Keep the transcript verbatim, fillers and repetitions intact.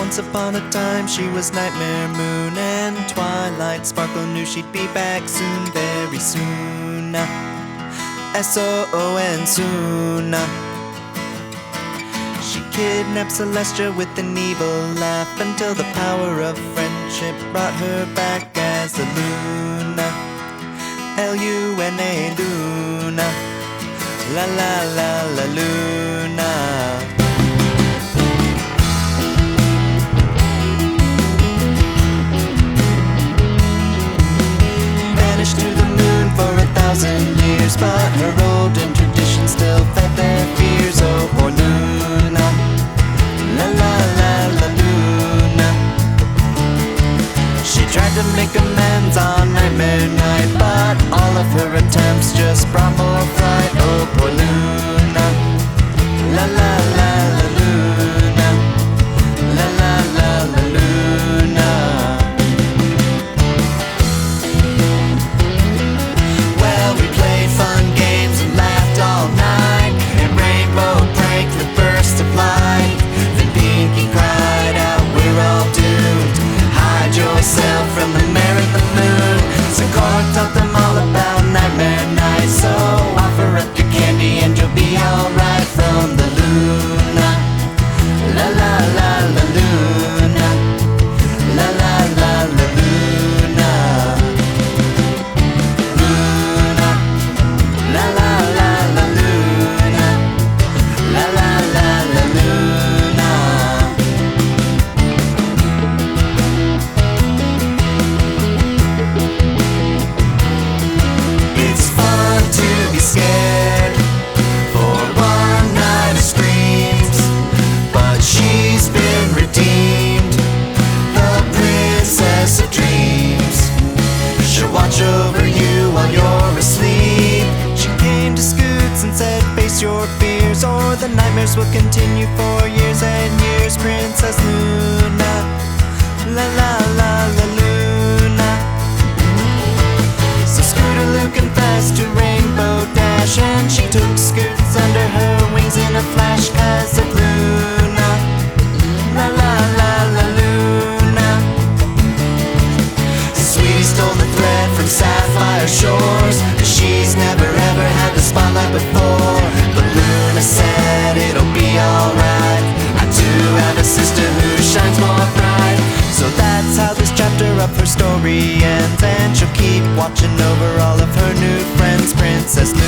Once upon a time she was Nightmare Moon, and Twilight Sparkle knew she'd be back soon, very soon. S O O N soon. She kidnapped Celestia with an evil laugh, until the power of friendship brought her back as a Luna. L U N A, Luna. La la la la Luna. Vanished to the moon for a thousand years, but her olden traditions still fed their fears. Oh, poor Luna. La la la la Luna. She tried to make amends on Nightmare Night, but all of her attempts just brought more fright. Oh, poor Luna. La la la la Luna. La la la la Luna. Well, we played fun games and laughed all night, and Rainbow pranked the burst of light. Then Pinky cried out, we're all doomed. Hide yourself from the mayor and the moon. So Cork taught them all about Nightmare Night. So offer up your candy and you'll be alright from the Luna. La la la la Luna. La la la la Luna. Luna. La la la la Luna. La la la la Luna. It's fun to be scared for one night of screams, but she's been redeemed, the princess of dreams. She'll watch over you while you're asleep. She came to Scoots and said, face your fears, or the nightmares will continue for years and years. Princess Luna. La la la la Luna. So Scootaloo confessed to Rainbow Dash, and she took Scoots under her wings in a flash, 'cause of Luna. La la la la Luna. Sweetie stole the thread from Sapphire Shores, 'cause she's never ever had the spotlight before. But Luna said it'll be alright, I do have a sister who shines more bright. So that's how this chapter of her story ends, and she'll keep watching over all of her new friends. Princess